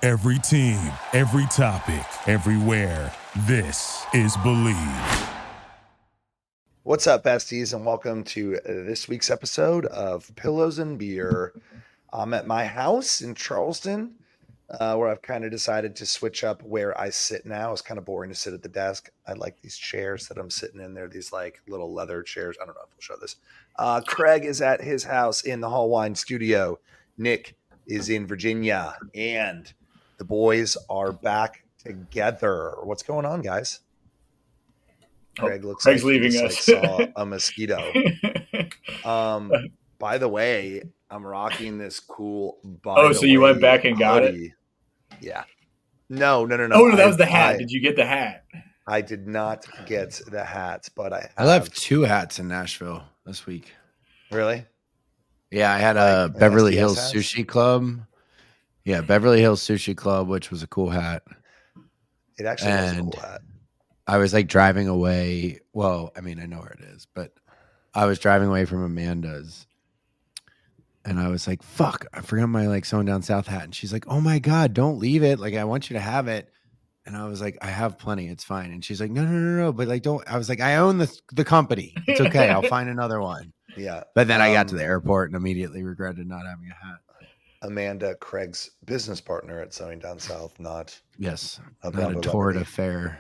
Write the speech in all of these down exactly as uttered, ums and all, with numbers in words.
Every team, every topic, everywhere. This is Believe. What's up, besties, and welcome to this week's episode of Pillows and Beer. I'm at my house in Charleston, uh, where I've kind of decided to switch up where I sit now. It's kind of boring to sit at the desk. I like these chairs that I'm sitting in. They're these like little leather chairs. I don't know if we'll show this. Uh, Craig is at his house in the Hall Wine studio. Nick is in Virginia, and the boys are back together. What's going on, guys? Craig looks Craig's like he leaving just, us. like, saw a mosquito. Um, by the way, I'm rocking this cool. By oh, the so you way went back and got hoodie. it? Yeah. No, no, no, no. Oh, no, that I, was the hat. I, Did you get the hat? I did not get the hat, but I have. I left two hats in Nashville this week. Really? Yeah, I had a Like, Beverly S D S Hills hats? Sushi Club. Yeah, Beverly Hills Sushi Club, which was a cool hat. It actually was a And- cool hat. I was like driving away. Well, I mean, I know where it is, but I was driving away from Amanda's. And I was like, fuck, I forgot my like Sewing Down South hat. And she's like, oh my God, don't leave it. Like, I want you to have it. And I was like, I have plenty. It's fine. And she's like, no, no, no, no. But like, don't, I was like, I own the, the company. It's okay. I'll find another one. Yeah. But then I got Um, to the airport and immediately regretted not having a hat. Amanda, Craig's business partner at Sewing Down South, not Yes. a Not Bravo a torrid Liberty. affair.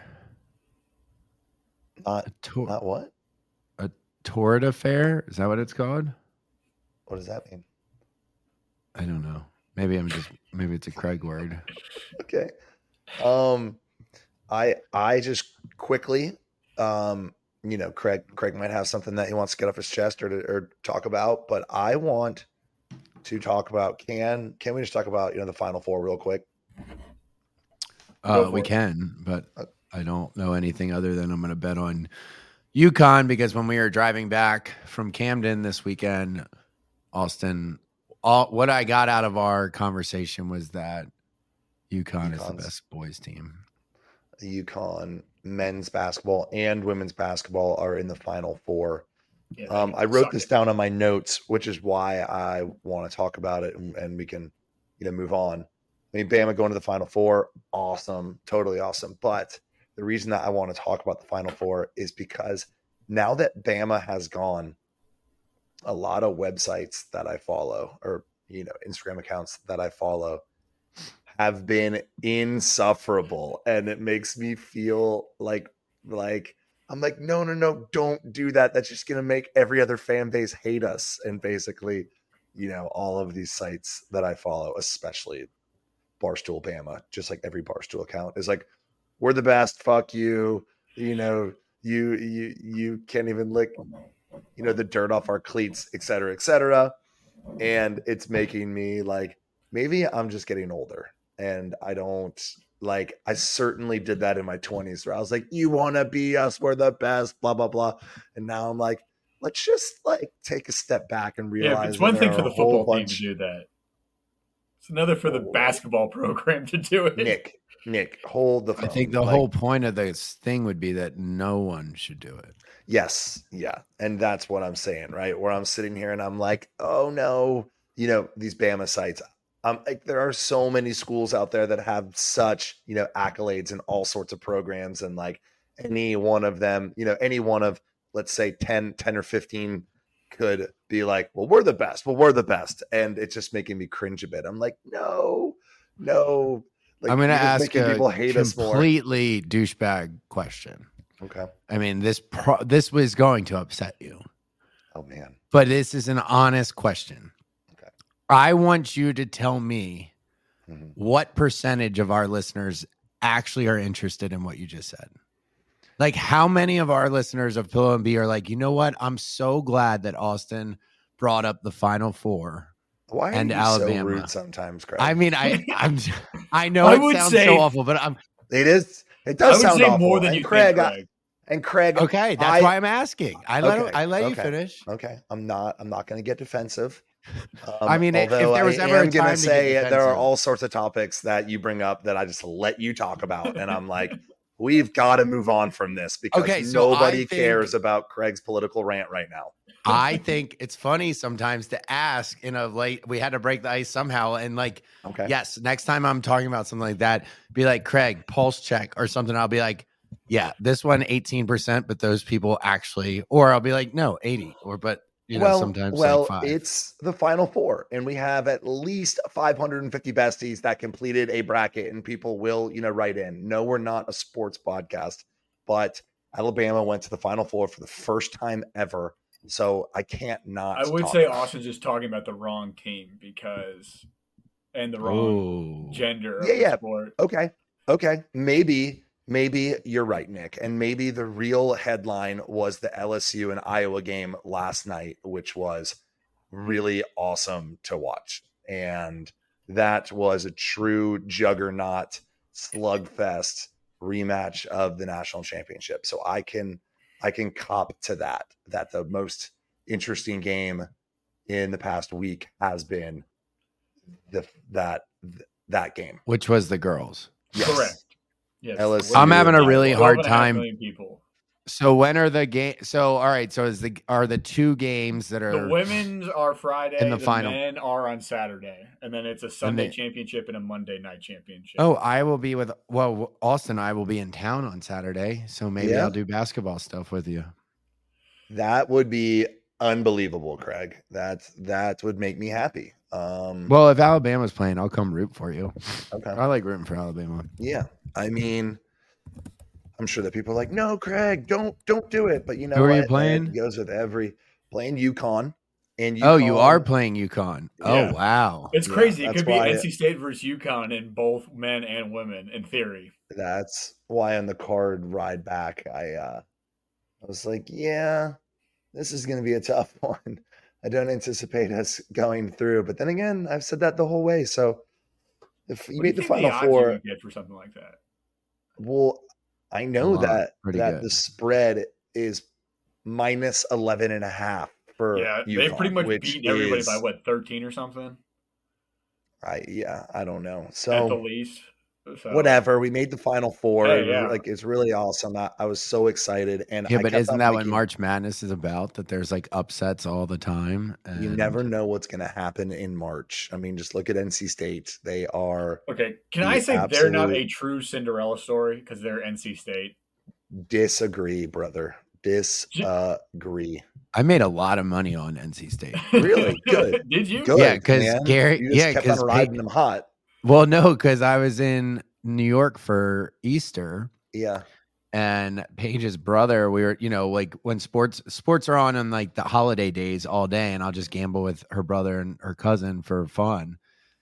Not, A, tor- not what? a torrid affair? Is that what it's called? What does that mean? I don't know. Maybe I'm just, maybe it's a Craig word. Okay. Um, I I just quickly, um, you know, Craig Craig might have something that he wants to get off his chest or to, or talk about, but I want to talk about can can we just talk about you know the Final Four real quick? Uh, for we it. can, but I don't know anything other than I'm going to bet on UConn because when we were driving back from Camden this weekend, Austin, all what I got out of our conversation was that UConn is the UConn's- best boys team. UConn men's basketball and women's basketball are in the Final Four. Yeah, Um, they I wrote suck this it. down on my notes, which is why I want to talk about it and, and we can, you know, move on. I mean, Bama going to the Final Four, awesome, totally awesome. But the reason that I want to talk about the Final Four is because now that Bama has gone, a lot of websites that I follow or, you know, Instagram accounts that I follow have been insufferable. And it makes me feel like, like, I'm like, no, no, no, don't do that. That's just going to make every other fan base hate us. And basically, you know, all of these sites that I follow, especially Barstool Bama, just like every Barstool account is like, we're the best. Fuck you. You know, you, you, you can't even lick, you know, the dirt off our cleats, et cetera, et cetera. And it's making me like, maybe I'm just getting older and I don't, like, I certainly did that in my twenties where I was like, you want to be us, we're the best, blah, blah, blah. And now I'm like, let's just like take a step back and realize Yeah, it's one that thing there for are the a whole football team bunch- to do that. It's another for the Oh. basketball program to do it. Nick, Nick, hold the phone. I think the Like, whole point of this thing would be that no one should do it. yes, yeah. And that's what I'm saying, right? Where I'm sitting here and I'm like, oh no, you know, these Bama sites. Um, like there are so many schools out there that have such, you know, accolades and all sorts of programs. And like any one of them, you know, any one of, let's say ten, ten or fifteen could be like, well, we're the best. Well, we're the best. And it's just making me cringe a bit. I'm like, no, no. Like, I'm going to you're just ask making a people hate us more. completely douchebag question. Okay. I mean, this pro- this was going to upset you. Oh man. But this is an honest question. Okay. I want you to tell me Mhm. what percentage of our listeners actually are interested in what you just said. Like, how many of our listeners of Pillow and B are like, you know what? I'm so glad that Austin brought up the Final Four. Why are And you Alabama. so rude sometimes, Craig? I mean, I I'm I know I it would sounds say- so awful, but I'm it is. It I does would sound say awful. more than and you Craig, think, I- Craig. and Craig. okay. That's I- why I'm asking. I let Okay, I let you okay. finish. Okay, I'm not. I'm not going to get defensive. Um, I mean, if although there was I ever a am gonna time to get say there are defensive. all sorts of topics that you bring up that I just let you talk about, and I'm like, we've got to move on from this because Okay, so nobody I think- cares about Craig's political rant right now. I think it's funny sometimes to ask in a late, we had to break the ice somehow. And like, Okay. yes, next time I'm talking about something like that, be like, Craig, pulse check or something. I'll be like, yeah, this one eighteen percent, but those people actually, or I'll be like, no, eighty or, but you know, well, sometimes well, like five. It's the final four, and we have at least five hundred fifty besties that completed a bracket, and people will, you know, write in. No, we're not a sports podcast, but Alabama went to the final four for the first time ever. So I can't not. I would talk say about it. Austin's just talking about the wrong team because, and the wrong Oh, gender of Yeah, the yeah. sport. Okay. Okay. Maybe, maybe you're right, Nick. And maybe the real headline was the L S U and Iowa game last night, which was really awesome to watch. And that was a true juggernaut slugfest rematch of the national championship. So I can, I can cop to that, that the most interesting game in the past week has been the, that, that game. which was the girls. Yes. Correct. Yes. L S U I'm having a really twelve hard and a half time. million people. So when are the game? So, all right. So is the, are the two games that The are, women's are Friday, in the the, final. men are on Saturday, and then it's a Sunday they- championship and a Monday night championship. oh, I will be with, well, Austin, I will be in town on Saturday. So maybe Yeah. I'll do basketball stuff with you. That would be unbelievable, Craig. That that would make me happy. Um, Well, if Alabama's playing, I'll come root for you. okay. I like rooting for Alabama. Yeah. I mean, I'm sure that people are like, no, Craig, don't don't do it. But you know Who are you what? playing? It goes with every playing UConn. And Oh, you UConn are playing UConn. Oh, Yeah. wow. It's Yeah, crazy. It that's could be why- N C State versus UConn in both men and women in theory. That's why on the card ride back, I uh I was like, yeah, this is gonna be a tough one. I don't anticipate us going through. But then again, I've said that the whole way. So if you What do made the think final odds you four, would get for something like that? well, I know lot. that Pretty that good. the spread is minus eleven and a half for Yeah, they've UConn, pretty much which beaten everybody by is- what, thirteen or something I yeah, I don't know. at the So least. So, whatever, we made the final four. Hey, It was, yeah. Like it's really awesome. I, I was so excited, and Yeah, I but kept isn't on that what thinking, March Madness is about? That there's like upsets all the time. You and- never know what's going to happen in March. I mean, just look at N C State. They are Okay, can The I say they're not a absolute- true Cinderella story because they're N C State? disagree, brother. Disagree. I made a lot of money on N C State. Really? Good. Did you? Good. Yeah, 'cause man. Gary- you just yeah, kept 'cause on riding Pig- them hot. Well, no, because I was in New York for Easter. Yeah. And Paige's brother, we were, you know, like when sports sports are on on like the holiday days all day, and I'll just gamble with her brother and her cousin for fun.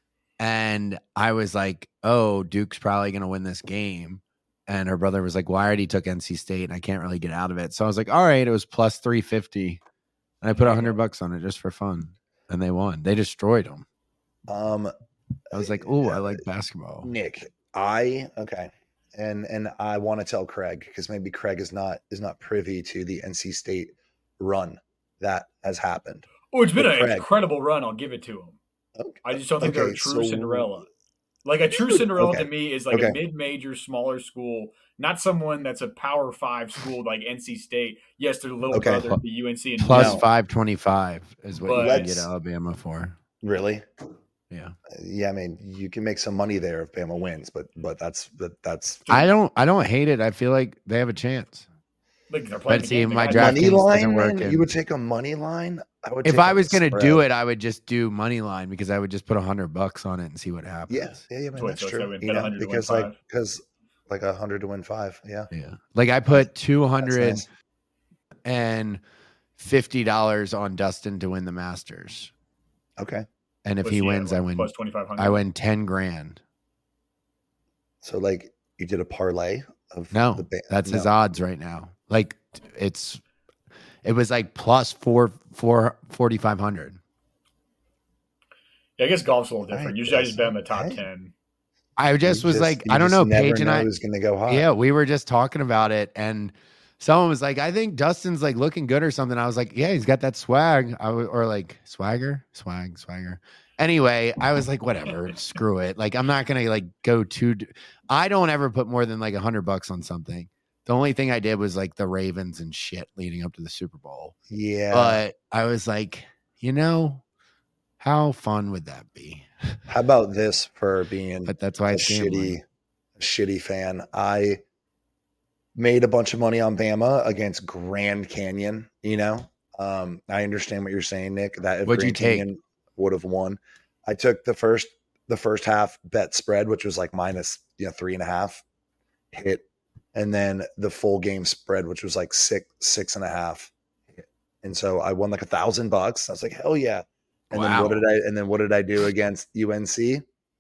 And I was like, oh, Duke's probably gonna win this game. And her brother was like, well, I already took N C State and I can't really get out of it. So I was like, all right, it was plus three fifty. And I put a hundred bucks on it just for fun. And they won. They destroyed them. Um, I was like, oh, I like basketball. Nick, I okay. And and I want to tell Craig because maybe Craig is not is not privy to the N C State run that has happened. Oh, it's been But an Craig- incredible run. I'll give it to them. Okay. I just don't think they're a Okay, true so- Cinderella. Like a true Cinderella Okay. to me is like Okay. a mid-major, smaller school, not someone that's a Power Five school like N C State. Yes, their little Okay. brother, the U N C, and Plus No. five twenty five is what you But- can get Let's- Alabama for. Really? Yeah. Yeah, I mean, you can make some money there if Bama wins, but but that's that, that's I don't I don't hate it. I feel like they have a chance. like they're playing But the see, game. They my got- draft- money DraftKings line. doesn't work Man, in- you would take a money line. I would. If take I a was gonna spread. do it, I would just do money line because I would just put a hundred bucks on it and see what happens. Yeah, yeah, yeah, man, Wait, that's so it's true. like we You bet know, one hundred to win because like five? because like a hundred to win five. Yeah, Yeah. Like I put two that's hundred nice. and fifty dollars on Dustin to win the Masters. Okay, And if What's he at, wins, I like, win plus twenty-five hundred. I win ten grand. so like you did a parlay of No, the ba- that's his no. odds right now. Like it's it was like plus four four forty five hundred. Yeah, I guess golf's a little different. I Usually, I just guess, bet on the top okay. ten. I just You was like, you I don't just know, never Paige and know I who's gonna go high. Yeah, we were just talking about it, and someone was like, "I think Dustin's like looking good or something." I was like, "Yeah, he's got that swag," I w- or like swagger, swag, swagger. Anyway, I was like, "Whatever, screw it." Like, I'm not gonna like go too. d- I don't ever put more than like a hundred bucks on something. The only thing I did was like the Ravens and shit leading up to the Super Bowl. Yeah. But I was like, you know, how fun would that be? How about this for being But that's why a it's gambling. shitty, shitty fan? I made a bunch of money on Bama against Grand Canyon. You know, um, I understand what you're saying, Nick. That if What'd you Grand take? Canyon would have won, I took the first the first half bet spread, which was like minus you know three and a half, hit, and then the full game spread, which was like six six and a half, hit. And so I won like a thousand bucks. I was like, hell yeah! And then what Wow. did I? And then what did I do against U N C?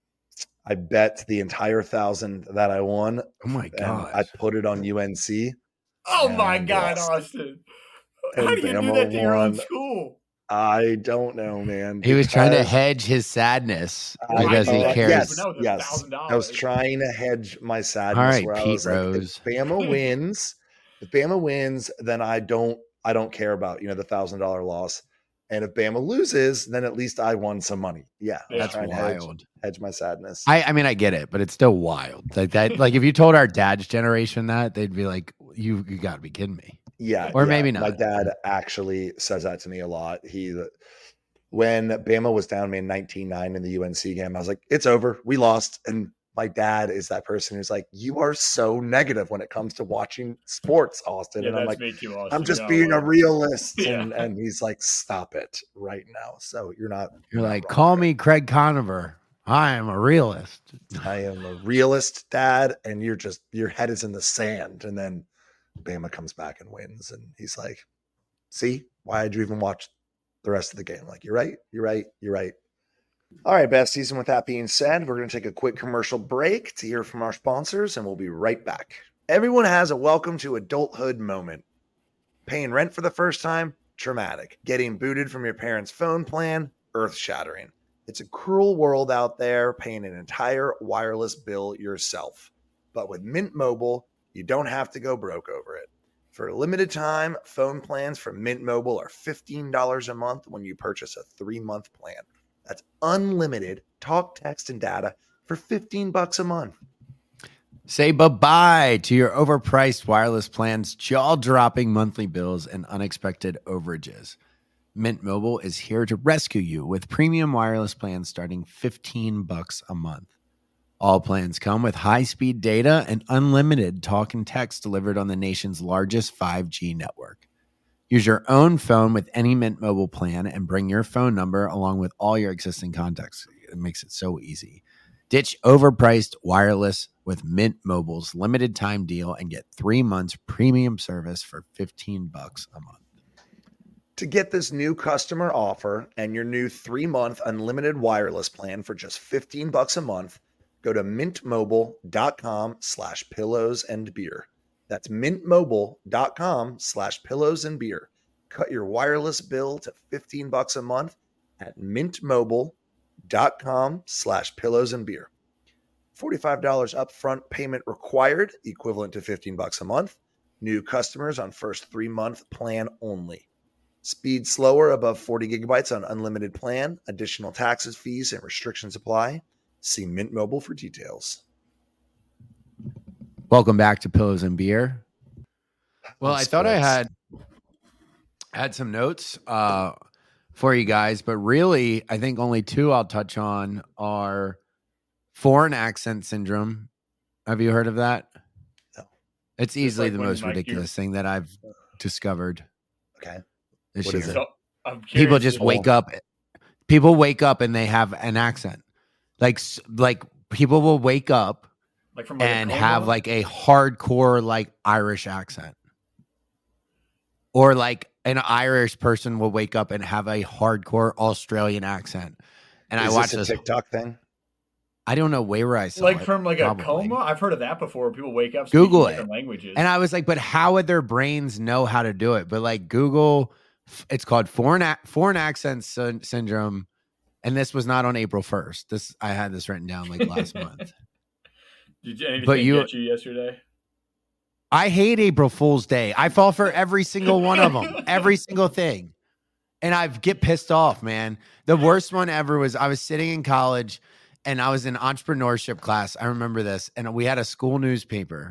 I bet the entire thousand that I won, Oh my and god. I put it on U N C. Oh my And God, lost. Austin! And How do you do Bama that to your own won. school? I don't know, man. He was trying to because hedge his sadness I- because he uh, cares. Yes, But that was a yes. thousand I was dollars. trying to hedge my sadness. All right, where I Pete was like, Rose. if Bama wins, if Bama wins, then I don't, I don't care about you know the thousand dollar loss. And if Bama loses, then at least I won some money. Yeah, I was That's trying to hedge, wild. hedge my sadness. I, I mean, I get it, but it's still wild. Like that, like if you told our dad's generation that, they'd be like, "You, you got to be kidding me." Yeah, Or yeah. maybe My not. dad actually says that to me a lot. He, when Bama was down me in nineteen nine in the U N C game, I was like, "It's over, we lost." And my dad is that person who's like, "You are so negative when it comes to watching sports, Austin." Yeah, and I'm that's like, me too, Austin. "I'm just You're not being a alone. realist." Yeah. And and he's like, "Stop it right now." So you're not. You're not like, wrong, "Call Greg. me Craig Conover. I am a realist." I am a realist, Dad, and you're just your head is in the sand. And then Bama comes back and wins, and he's like, "See, why did you even watch the rest of the game?" Like, you're right, you're right, you're right. All right, besties. And with that being said, we're going to take a quick commercial break to hear from our sponsors, and we'll be right back. Everyone has a welcome to adulthood moment. Paying rent for the first time, traumatic. Getting booted from your parents' phone plan, earth-shattering. It's a cruel world out there, paying an entire wireless bill yourself. But with Mint Mobile, you don't have to go broke over it. For a limited time, phone plans from Mint Mobile are fifteen dollars a month when you purchase a three-month plan. That's unlimited talk, text, and data for fifteen bucks a month. Say bye-bye to your overpriced wireless plans, jaw-dropping monthly bills, and unexpected overages. Mint Mobile is here to rescue you with premium wireless plans starting fifteen bucks a month. All plans come with high-speed data and unlimited talk and text delivered on the nation's largest five G network. Use your own phone with any Mint Mobile plan and bring your phone number along with all your existing contacts. It makes it so easy. Ditch overpriced wireless with Mint Mobile's limited time deal and get three months premium service for fifteen bucks a month. To get this new customer offer and your new three-month unlimited wireless plan for just fifteen bucks a month, go to mintmobile.com slash pillows and beer. That's mintmobile.com slash pillows and beer. Cut your wireless bill to fifteen bucks a month at mintmobile.com slash pillows and beer. forty-five dollars upfront payment required, equivalent to fifteen bucks a month. New customers on first three-month plan only. Speed slower above forty gigabytes on unlimited plan. Additional taxes, fees, and restrictions apply. See Mint Mobile for details. Welcome back to Pillows and Beer. Well, I thought I Sports. had had some notes uh, for you guys, but really, I think only two I'll touch on are foreign accent syndrome. Have you heard of that? No. It's easily like the when, most like, ridiculous thing that I've discovered Okay. this What year. is it? So, I'm People curious just if- wake up. People wake up and they have an accent. Like, s- like people will wake up like from like a and coma? have like a hardcore like Irish accent. Or like an Irish person will wake up and have a hardcore Australian accent. And is I watched this this. a TikTok thing? I don't know where I saw like it, from like probably. a coma. I've heard of that before. People wake up speaking Google it. different languages. And I was like, but how would their brains know how to do it? But like Google, it's called foreign ac- foreign accent sy- syndrome. And this was not on April first. This I had this written down like last month. Did you, anything but you- get you yesterday? I hate April Fool's Day. I fall for every single one of them, every single thing. And I get pissed off, man. The worst one ever was I was sitting in college and I was in entrepreneurship class. I remember this. And we had a school newspaper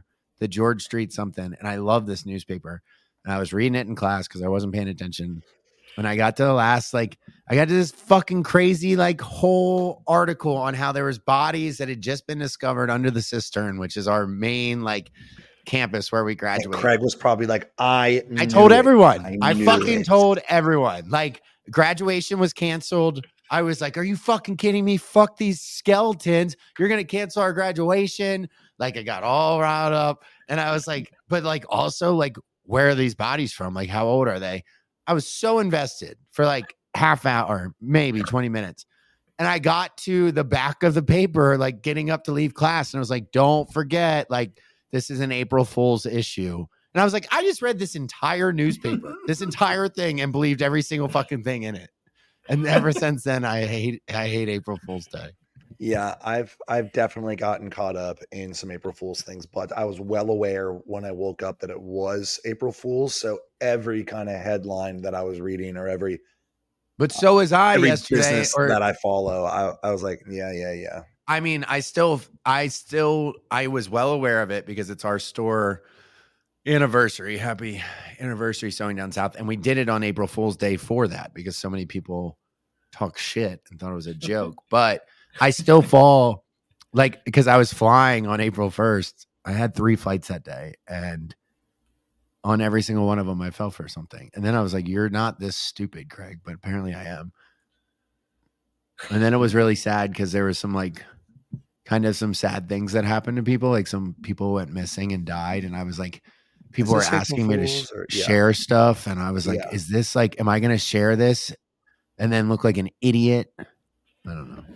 the George Street something, and I love this newspaper. And I was reading it in class because I wasn't paying attention. When I got to the last, like, I got to this fucking crazy, like, whole article on how there was bodies that had just been discovered under the cistern, which is our main, like, campus where we graduated. And Craig was probably like, I I told it. everyone. I, I fucking it. told everyone. Like, graduation was canceled. I was like, are you fucking kidding me? Fuck these skeletons. You're going to cancel our graduation. Like, I got all riled up. And I was like, but, like, also, like, where are these bodies from? Like, how old are they? I was so invested for like half hour, maybe twenty minutes. And I got to the back of the paper, like getting up to leave class. And I was like, don't forget, like, this is an April Fool's issue. And I was like, I just read this entire newspaper, this entire thing, and believed every single fucking thing in it. And ever since then, I hate, I hate April Fool's Day. Yeah, I've I've definitely gotten caught up in some April Fool's things, but I was well aware when I woke up that it was April Fool's. So every kind of headline that I was reading, or every but so was I every yesterday, business or, that I follow, I, I was like, yeah, yeah, yeah. I mean, I still, I still, I was well aware of it because it's our store anniversary. Happy anniversary, Sewing Down South, and we did it on April Fool's Day for that because so many people talk shit and thought it was a joke, but. I still fall like because I was flying on April first. I had three flights that day, and on every single one of them, I fell for something. And then I was like, "You're not this stupid, Craig," but apparently I am. And then it was really sad because there was some like kind of some sad things that happened to people. Like some people went missing and died, and I was like, people were asking me to sh- or, yeah. share stuff, and I was like, Yeah. "Is this like? Am I going to share this and then look like an idiot?" I don't know.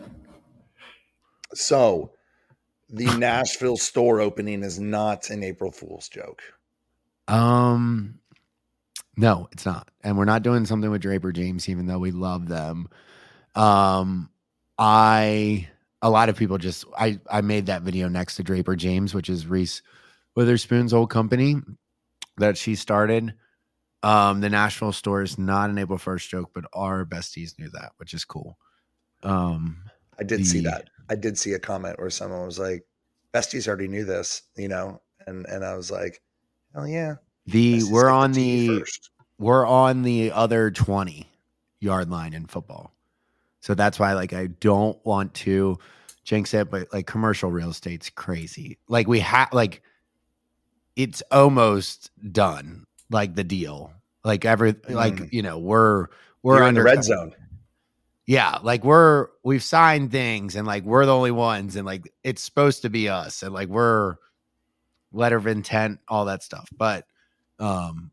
So the Nashville store opening is not an April Fool's joke. Um, no, it's not. And we're not doing something with Draper James, even though we love them. Um, I, a lot of people just, I, I made that video next to Draper James, which is Reese Witherspoon's old company that she started. Um, the Nashville store is not an April first joke, but our besties knew that, which is cool. Um, I did the, see that. I did see a comment where someone was like, besties already knew this, you know? And, and I was like, oh yeah. The, Besties we're get on the the, first. we're on the other twenty yard line in football. So that's why, like, I don't want to jinx it, but like commercial real estate's crazy. Like we have, like, it's almost done. Like the deal, like every, mm. like, you know, we're, we're You're under in the red zone. Yeah. Like we're, we've signed things and like, we're the only ones. And like, it's supposed to be us. And like, we're letter of intent, all that stuff. But, um,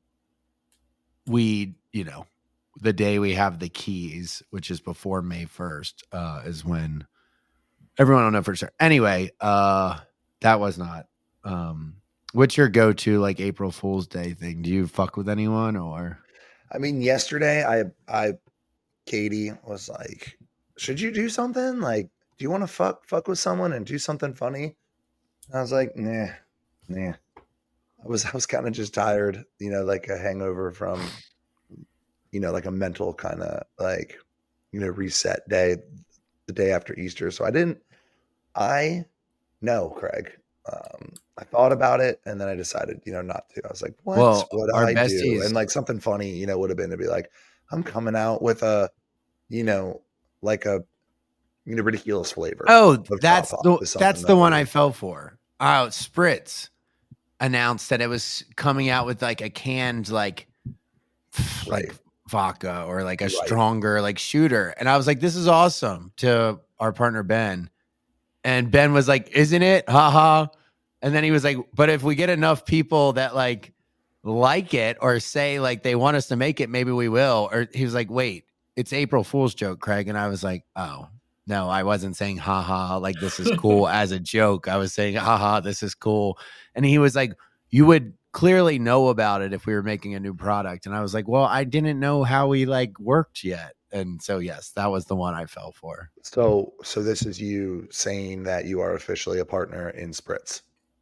we, you know, the day we have the keys, which is before May first, uh, is when everyone will know for sure. Anyway, uh, that was not, um, what's your go-to like April Fool's Day thing? Do you fuck with anyone or? I mean, yesterday I, I, Katie was like, should you do something? Like, do you want to fuck, fuck with someone and do something funny? And I was like, nah, nah. I was, I was kind of just tired, you know, like a hangover from, you know, like a mental kind of like, you know, reset day, the day after Easter. So I didn't, I know, Craig. Um, I thought about it and then I decided, you know, not to. I was like, what well, would I do? And like something funny, you know, would have been to be like, I'm coming out with a, you know, like a, you know, ridiculous flavor. Oh, that's the, that's the that one I fell for. Oh, Spritz announced that it was coming out with like a canned, like, right. like vodka or like a right. stronger, like shooter. And I was like, this is awesome to our partner, Ben. And Ben was like, isn't it? Ha ha. And then he was like, but if we get enough people that like like it or say like they want us to make it, maybe we will. Or he was like, wait, it's April Fool's joke, Craig. And I was like, oh, no, I wasn't saying ha ha, like this is cool as a joke. I was saying ha ha, this is cool. And he was like, you would clearly know about it if we were making a new product. And I was like, well, I didn't know how we like worked yet. And so, yes, that was the one I fell for. So, so this is you saying that you are officially a partner in Spritz.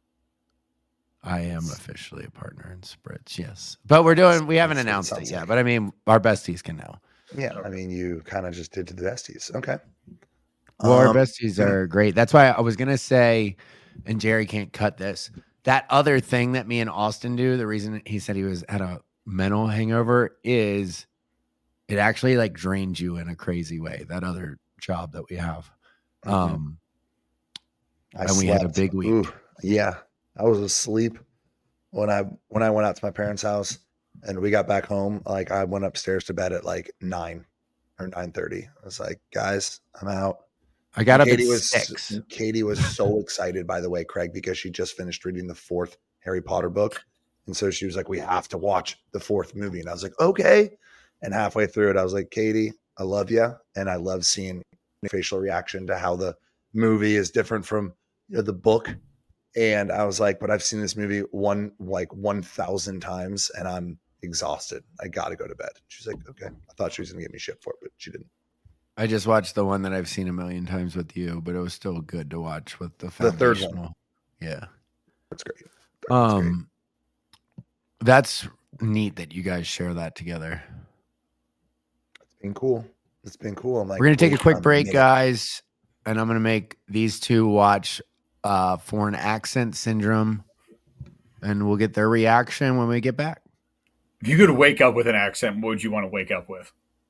I am officially a partner in Spritz, yes. But we're doing, we haven't announced it yet, but I mean, our besties can know. Yeah, I mean, you kind of just did to the besties. Okay. Well, um, our besties are great. That's why I was going to say, and Jerry can't cut this, that other thing that me and Austin do, the reason he said he was at a mental hangover is it actually like drains you in a crazy way. That other job that we have. Mhm. Um, I and we had a slept. big week. Ooh, yeah, I was asleep when I when I went out to my parents' house, and we got back home. Like I went upstairs to bed at like nine or nine thirty. I was like, guys, I'm out. I got And up Katie at was six. Katie was so excited, by the way, Craig, because she just finished reading the fourth Harry Potter book, and so she was like, "We have to watch the fourth movie." And I was like, "Okay." And halfway through it, I was like, "Katie, I love you, and I love seeing facial reaction to how the movie is different from you know, the book." And I was like, "But I've seen this movie one like one thousand times, and I'm exhausted. I got to go to bed." She's like, "Okay." I thought she was gonna give me shit for it, but she didn't. I just watched the one that I've seen a million times with you, but it was still good to watch with the The third one. foundational. Yeah. That's great. That's great. Um, that's neat that you guys share that together. It's been cool. It's been cool. I'm like, We're gonna take a wait quick break, minute. guys, and I'm gonna make these two watch uh, Foreign Accent Syndrome, and we'll get their reaction when we get back. If you could wake up with an accent, what would you want to wake up with?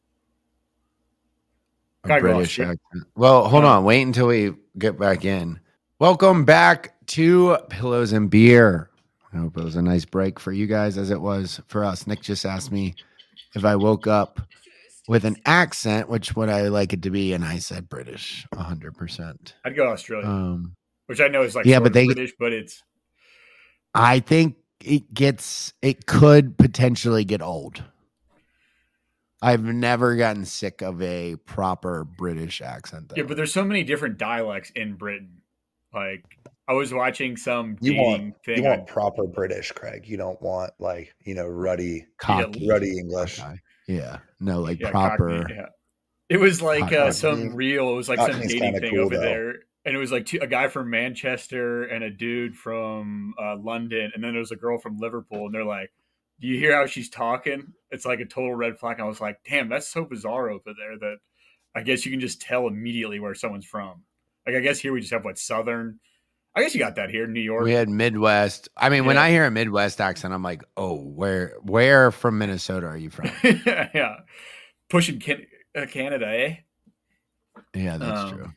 A Gotta go British Australia. accent. Well, hold No. on. Wait until we get back in. Welcome back to Pillows and Beer. I hope it was a nice break for you guys as it was for us. Nick just asked me if I woke up with an accent, which would I like it to be? And I said British, one hundred percent. I'd go Australia, Um, which I know is like yeah, sort but of they- British, but it's I think it gets, it could potentially get old. I've never gotten sick of a proper British accent. Though. yeah. But there's so many different dialects in Britain. Like I was watching some You dating want thing. you want on- proper British, Craig. You don't want like you know ruddy, Cocky. ruddy English. Okay. Yeah. No, like yeah, proper. Cockney, yeah. It was like Cockney. uh, some real. It was like some Cockney's dating kinda thing cool, over though. there, and it was like two, a guy from Manchester and a dude from uh, London, and then there was a girl from Liverpool, and they're like, "Do you hear how she's talking? It's like a total red flag." And I was like, "Damn, that's so bizarre over there that I guess you can just tell immediately where someone's from." Like I guess here we just have what Southern. I guess you got that here, New York. We had Midwest. I mean, when Yeah. I hear a Midwest accent, I'm like, oh, where where from Minnesota are you from? yeah, pushing can- uh, Canada, eh? Yeah, that's Um, true.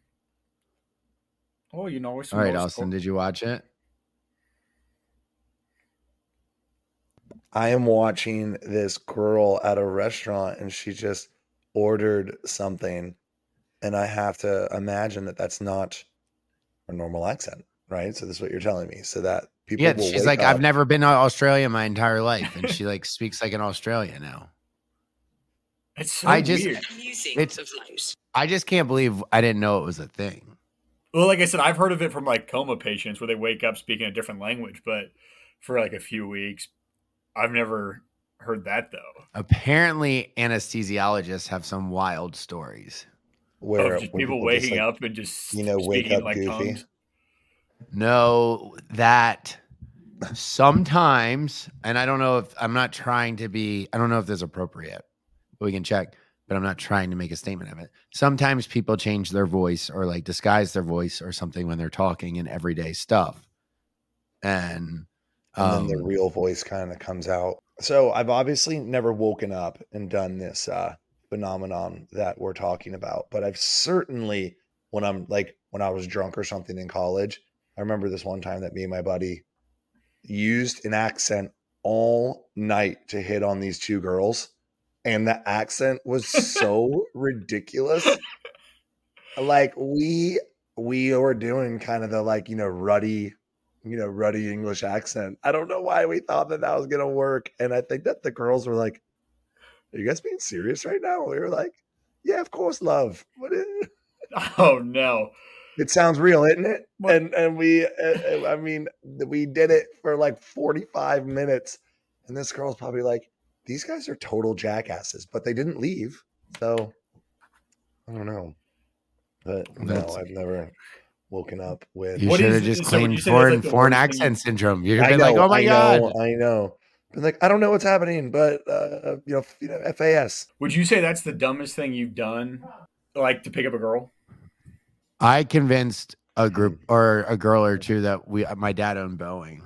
Oh, you know, it's All right, Austin, did you watch it? I am watching this girl at a restaurant, and she just ordered something, and I have to imagine that that's not a normal accent, right? So this is what you're telling me. So that people Yeah, will she's wake like, up. I've never been to Australia my entire life, and she like speaks like an Australian now. It's so I just- weird. It's I just can't believe I didn't know it was a thing. Well, like I said, I've heard of it from like coma patients where they wake up speaking a different language, but for like a few weeks, I've never heard that though. Apparently, anesthesiologists have some wild stories. where Of just when people just, waking like, up and just you know, wake speaking up like goofy. tongues. No, that sometimes, and I don't know if I'm not trying to be, I don't know if this is appropriate, but we can check, but I'm not trying to make a statement of it. Sometimes people change their voice or like disguise their voice or something when they're talking in everyday stuff. And, and um, then the real voice kind of comes out. So I've obviously never woken up and done this uh, phenomenon that we're talking about, but I've certainly, when I'm like, when I was drunk or something in college, I remember this one time that me and my buddy used an accent all night to hit on these two girls. And the accent was so ridiculous. Like we, we were doing kind of the like, you know, ruddy, you know, ruddy English accent. I don't know why we thought that that was going to work. And I think that the girls were like, are you guys being serious right now? We were like, yeah, of course, love. What is Oh no. it? Sounds real, isn't it? What? And and we, uh, I mean, we did it for like forty-five minutes. And this girl's probably like, these guys are total jackasses, but they didn't leave. So I don't know. But no, That's- I've never woken up with. you What should is have it- just so would claimed you say that's, foreign like, the foreign worst thing- accent syndrome. You'd have I been know, like, oh my I God. know, I know. Been like, I don't know what's happening, but uh, you know, you know, F A S. Would you say that's the dumbest thing you've done, like to pick up a girl? I convinced a group or a girl or two that we my dad owned Boeing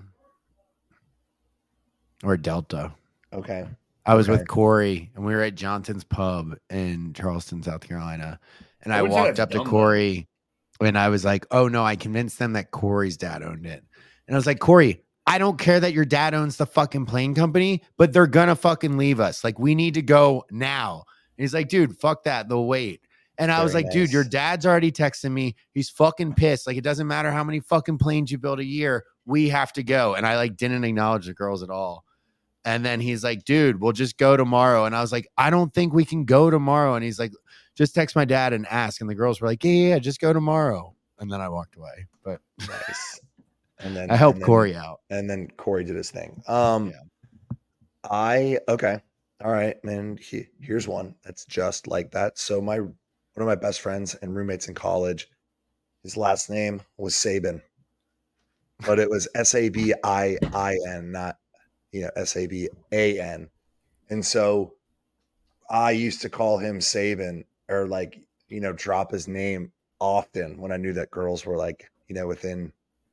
or Delta. Okay. I was Okay. with Corey and we were at Johnson's Pub in Charleston, South Carolina. And I, I wouldn't say walked that's up to dumb, Corey and I was like, oh no, I convinced them that Corey's dad owned it. And I was like, Corey, I don't care that your dad owns the fucking plane company, but they're gonna fucking leave us. Like, we need to go now. And he's like, dude, fuck that. They'll wait. And I was Very like, dude, nice. your dad's already texting me. He's fucking pissed. Like, it doesn't matter how many fucking planes you build a year. We have to go. And I like didn't acknowledge the girls at all. And then he's like, dude, we'll just go tomorrow. And I was like, I don't think we can go tomorrow. And he's like, just text my dad and ask. And the girls were like, yeah, yeah, yeah, just go tomorrow. And then I walked away. But Nice. And then I helped and then, Corey out. and then Corey did his thing. Um, Yeah. I okay, all right, man. He, here's one that's just like that. So my one of my best friends and roommates in college, his last name was Sabin, but it was S A B I I N, not you know S A B A N. And so I used to call him Sabin, or like you know drop his name often when I knew that girls were like you know within.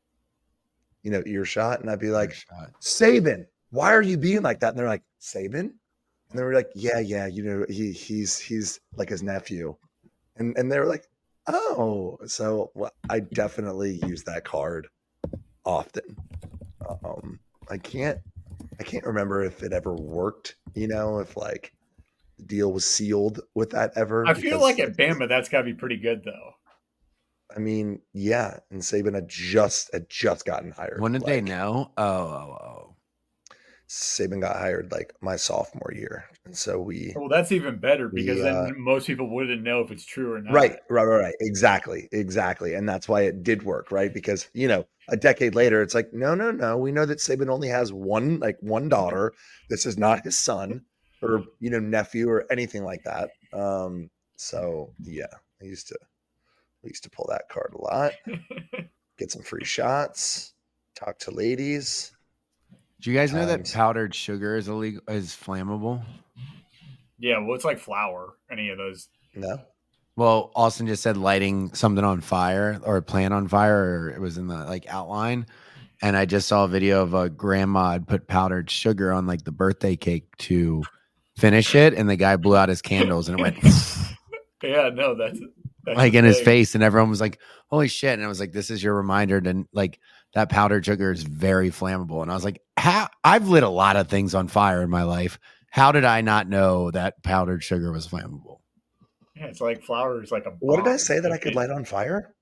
you know, earshot. And I'd be like, Sabin, why are you being like that? And they're like, Sabin? And they were like, yeah, yeah, you know, he he's he's like his nephew. And and they were like, oh, so well, I definitely use that card often. Um, I can't I can't remember if it ever worked, you know, if like the deal was sealed with that ever. I feel because- like at Bama, that's got to be pretty good, though. I mean, yeah, and Saban had just had just gotten hired. When did they like, know? Oh, oh, oh. Saban got hired like my sophomore year, and so we Well, that's even better because We, uh, then most people wouldn't know if it's true or not. right, right, right, right, exactly, exactly, and that's why it did work, right? Because you know, a decade later, it's like, no, no, no, we know that Saban only has one, like one daughter. This is not his son or you know nephew or anything like that. Um, so yeah, I used to, I used to pull that card a lot, get some free shots, talk to ladies. Do you guys know that Times. powdered sugar is illegal? Is flammable? Yeah, well, it's like flour. Any of those. No, Well, Austin just said lighting something on fire or a plant on fire, or it was in the like outline. And I just saw a video of a grandma had put powdered sugar on like the birthday cake to finish it, and the guy blew out his candles, and it went Yeah, no, that's, that's like the in his thing. face, and everyone was like, "Holy shit!" And I was like, "This is your reminder to like that powdered sugar is very flammable." And I was like, "How? I've lit a lot of things on fire in my life. How did I not know that powdered sugar was flammable?" Yeah, it's like flour is like a. what did I bomb. say that I could light on fire?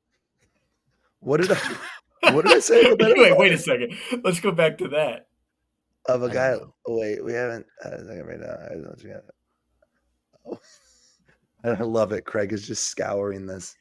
What did I? What did I say? I could light on Wait, fire? wait a second. Let's go back to that. Of a I guy. know. Wait, we haven't. I don't think I made that. I don't think I- oh. I love it. Craig is just scouring this.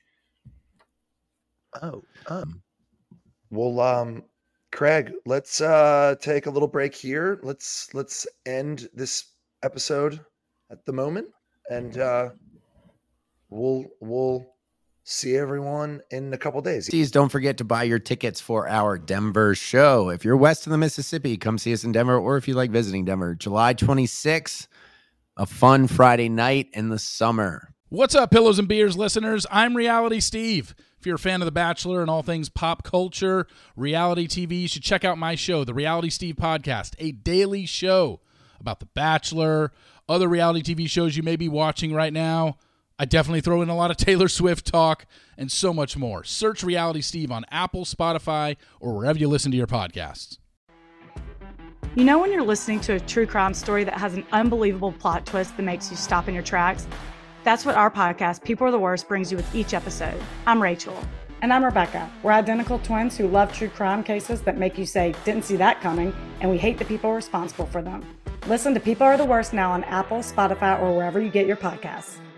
Oh, um. Well, um, Craig, let's uh take a little break here. Let's let's end this episode at the moment, and uh, we'll we'll see everyone in a couple days. Please don't forget to buy your tickets for our Denver show. If you're west of the Mississippi, come see us in Denver, or if you like visiting Denver, July twenty-sixth, a fun Friday night in the summer. What's up, Pillows and Beers listeners? I'm Reality Steve. If you're a fan of The Bachelor and all things pop culture, reality T V, you should check out my show, The Reality Steve Podcast, a daily show about The Bachelor, other reality T V shows you may be watching right now. I definitely throw in a lot of Taylor Swift talk and so much more. Search Reality Steve on Apple, Spotify, or wherever you listen to your podcasts. You know when you're listening to a true crime story that has an unbelievable plot twist that makes you stop in your tracks? That's what our podcast, People Are the Worst, brings you with each episode. I'm Rachel. And I'm Rebecca. We're identical twins who love true crime cases that make you say, didn't see that coming, and we hate the people responsible for them. Listen to People Are the Worst now on Apple, Spotify, or wherever you get your podcasts.